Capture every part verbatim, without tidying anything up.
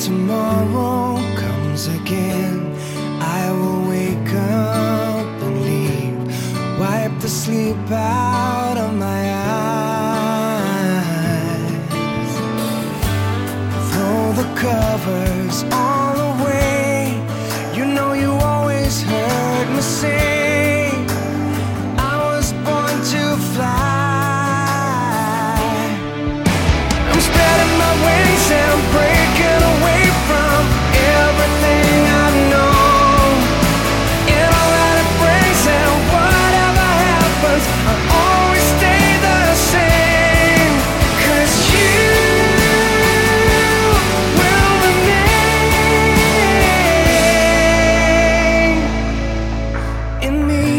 tomorrow comes again, I will wake up and leave, wipe the sleep out of my eyes, throw the covers all away. You know you always heard me say I was born to fly. I'm spreading my wings and breaking away from everything I know, and all that it brings, and whatever happens, I'll always stay the same, 'cause you will remain in me.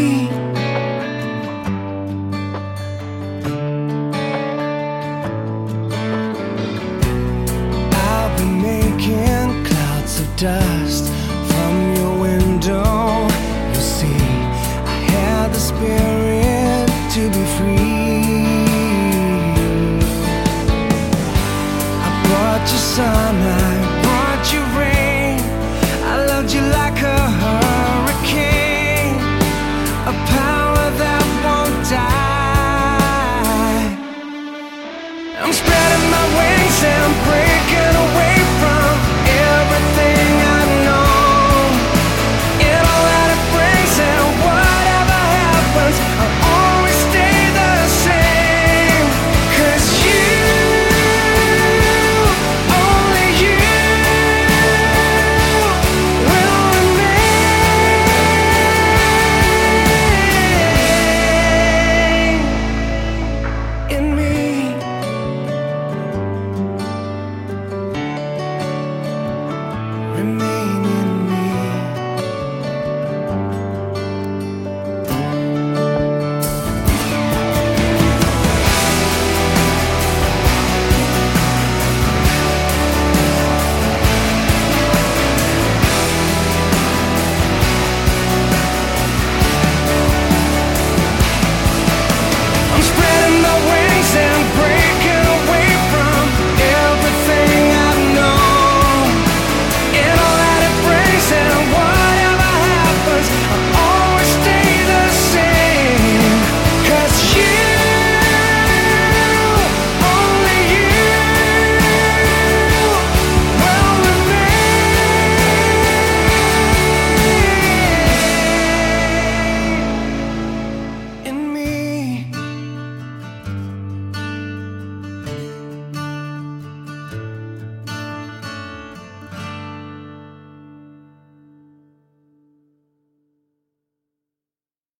I'll be making clouds of dust